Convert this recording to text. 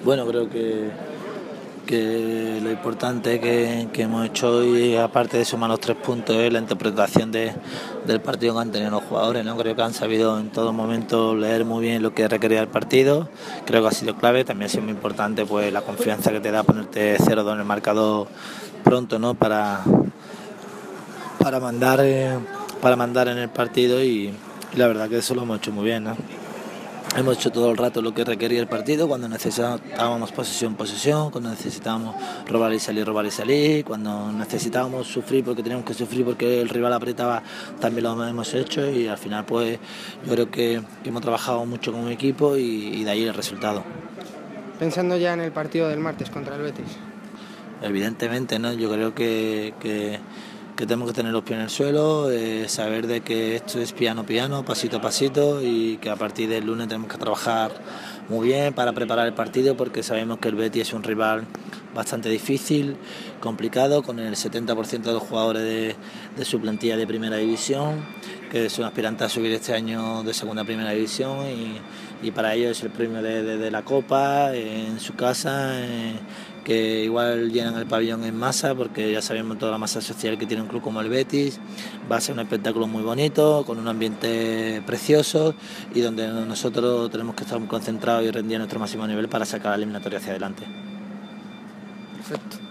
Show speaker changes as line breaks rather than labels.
Bueno, creo que lo importante que hemos hecho hoy, aparte de sumar los 3 puntos, es la interpretación del partido que han tenido los jugadores, ¿no? Creo que han sabido en todo momento leer muy bien lo que requería el partido. Creo que ha sido clave. También ha sido muy importante pues la confianza que te da ponerte 0-2 en el marcador pronto, ¿no? Para mandar en el partido y la verdad que eso lo hemos hecho muy bien, ¿no? Hemos hecho todo el rato lo que requería el partido, cuando necesitábamos posesión, cuando necesitábamos robar y salir, cuando necesitábamos sufrir porque teníamos que sufrir porque el rival apretaba, también lo hemos hecho y al final pues yo creo que hemos trabajado mucho como equipo y de ahí el resultado.
Pensando ya en el partido del martes contra el Betis.
Evidentemente, ¿no? Yo creo que tenemos que tener los pies en el suelo, saber de que esto es piano piano, pasito a pasito y que a partir del lunes tenemos que trabajar muy bien para preparar el partido porque sabemos que el Betis es un rival bastante difícil, complicado, con el 70% de los jugadores de su plantilla de primera división, que son aspirantes a subir este año de segunda a primera división y para ellos es el premio de la Copa en su casa, que igual llenan el pabellón en masa porque ya sabemos toda la masa social que tiene un club como el Betis. Va a ser un espectáculo muy bonito, con un ambiente precioso y donde nosotros tenemos que estar muy concentrados y rendir a nuestro máximo nivel para sacar la eliminatoria hacia adelante.
Perfecto.